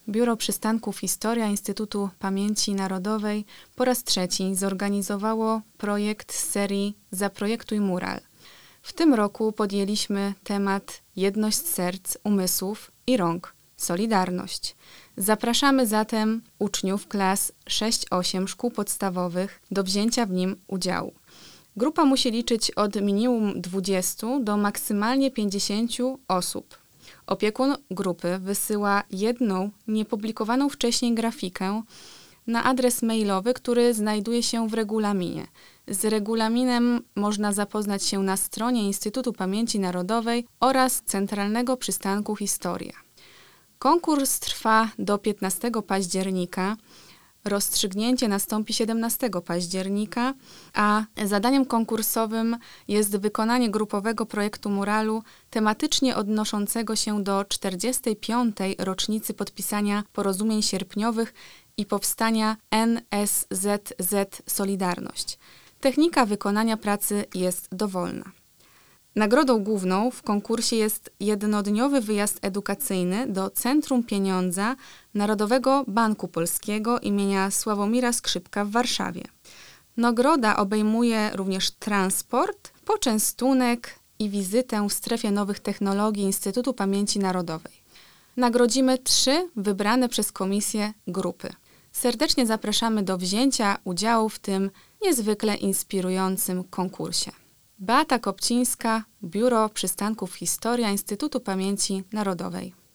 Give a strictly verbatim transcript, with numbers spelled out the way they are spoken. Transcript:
Biuro Przystanków Historia Instytutu Pamięci Narodowej po raz trzeci zorganizowało projekt z serii Zaprojektuj mural. W tym roku podjęliśmy temat Jedność serc, umysłów i rąk. Solidarność. Zapraszamy zatem uczniów klas sześć osiem szkół podstawowych do wzięcia w nim udziału. Grupa musi liczyć od minimum dwudziestu do maksymalnie pięćdziesięciu osób. Opiekun grupy wysyła jedną niepublikowaną wcześniej grafikę na adres mailowy, który znajduje się w regulaminie. Z regulaminem można zapoznać się na stronie Instytutu Pamięci Narodowej oraz Centralnego Przystanku Historia. Konkurs trwa do piętnastego października. Rozstrzygnięcie nastąpi siedemnastego października, a zadaniem konkursowym jest wykonanie grupowego projektu muralu tematycznie odnoszącego się do czterdziestej piątej rocznicy podpisania porozumień sierpniowych i powstania N S Z Z Solidarność. Technika wykonania pracy jest dowolna. Nagrodą główną w konkursie jest jednodniowy wyjazd edukacyjny do Centrum Pieniądza Narodowego Banku Polskiego imienia Sławomira Skrzypka w Warszawie. Nagroda obejmuje również transport, poczęstunek i wizytę w strefie nowych technologii Instytutu Pamięci Narodowej. Nagrodzimy trzy wybrane przez komisję grupy. Serdecznie zapraszamy do wzięcia udziału w tym niezwykle inspirującym konkursie. Beata Kopcińska, Biuro Przystanków Historia Instytutu Pamięci Narodowej.